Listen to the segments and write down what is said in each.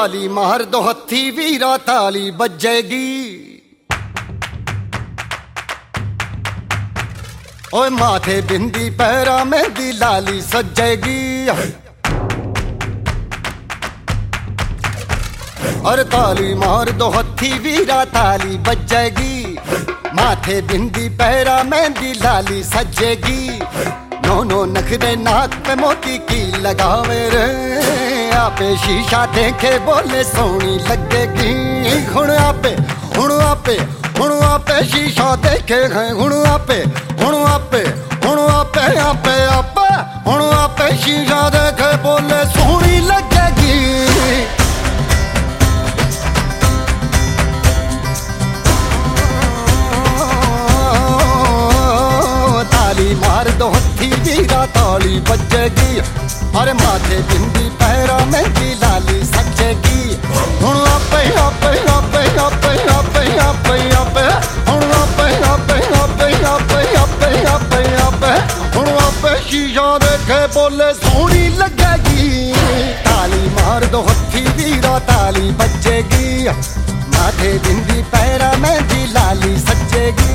ताली मार दो हथी वीरा ताली बजेगी। ओए माथे बिंदी पैरा मेहंदी लाली सजेगी। और ताली मार दो हथी वीरा ताली बजेगी। माथे बिंदी पैरा मेहंदी लाली सजेगी। नो नखरे नाक पे मोती की लगावे रे। आपे शीशा देखे बोले सोनी लगेगी। हुण आपे शीशा देखे हैं। हुण आपे शीशा देखे बोले सोनी लगेगी। ताली मार दो हथी वीरा ताली बजेगी। अरे माथे बिंदी पैरा मेहंदी लाली सजेगी। हुण आपे शीशा देखे बोले सोनी लगेगी। ताली मार दो हथी वीरा ताली बजेगी। माथे बिंदी पैरा मेहंदी लाली सजेगी।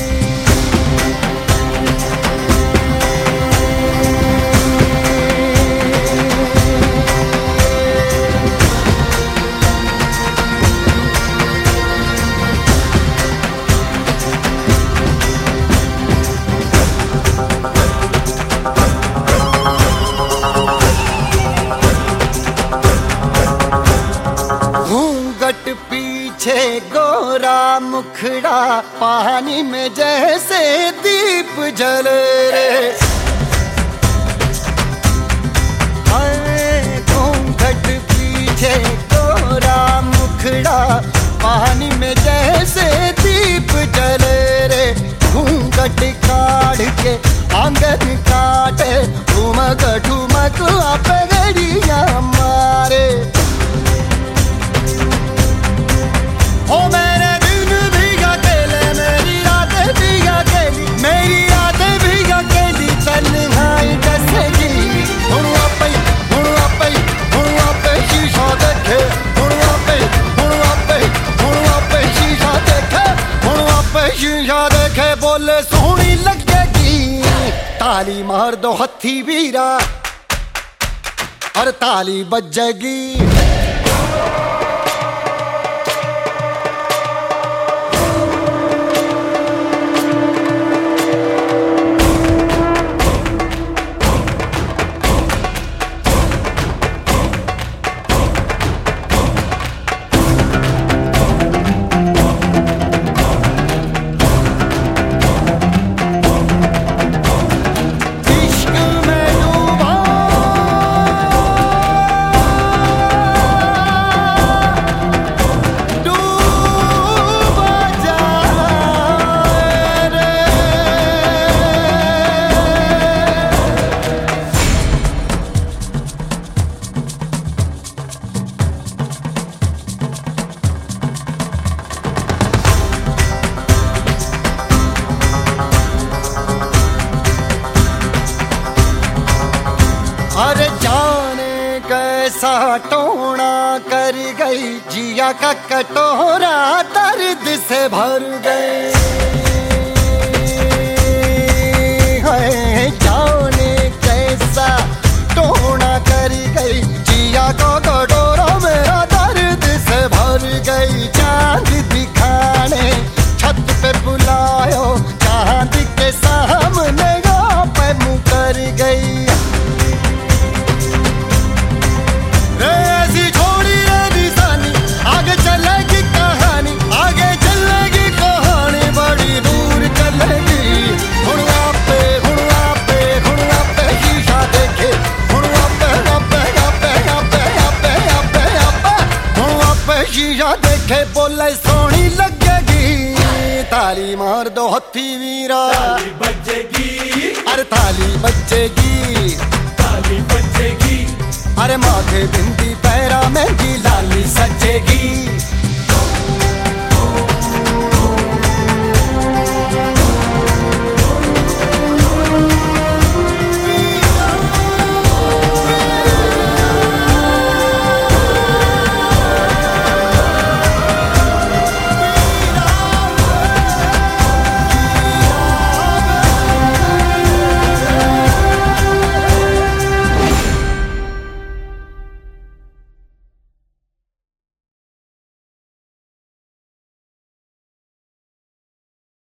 पीछे गोरा मुखड़ा पानी में जैसे दीप जले रे। घूंघट पीछे गोरा मुखड़ा पानी में जैसे दीप जले रे। घूंघट काढ़ के आंगन काटे ठुमक ठुमक आप गड़ियां मारे। ओ मेरे दिन भी अकेले मेरी रातें भी अकेली। मेरी रातें भी अकेली तन्हाई जैसेगी। हुण आपे शीशा देखे। हुण आपे शीशा देखे। हुण आपे शीशा देखे बोले सोहनी लगेगी। ताली मार दो हथी वीरा और ताली बजेगी। अरे जाने कैसा टोना कर गई जिया का कटोरा दर्द से भर गए। जाने कैसा टोना कर गई जिया का कटोरा मेरा दर्द से भर गई। चांद दिखाने छत पे बुलायो चांद के सामने पे मुँह कर गई। ऐसी छोड़ी रे निशानी आगे चलेगी कहानी। आगे चलेगी कहानी बड़ी दूर चलेगी। हुण आपे शीशा देखे। हुण आपे शीशा देखे बोले सोहनी लगेगी। ताली मार दो हथी वीरा ताली बजेगी। अरे ताली बजेगी। ताली बजेगी। अरे माथे बिंदी पैरा मेहंदी लाली सजेगी।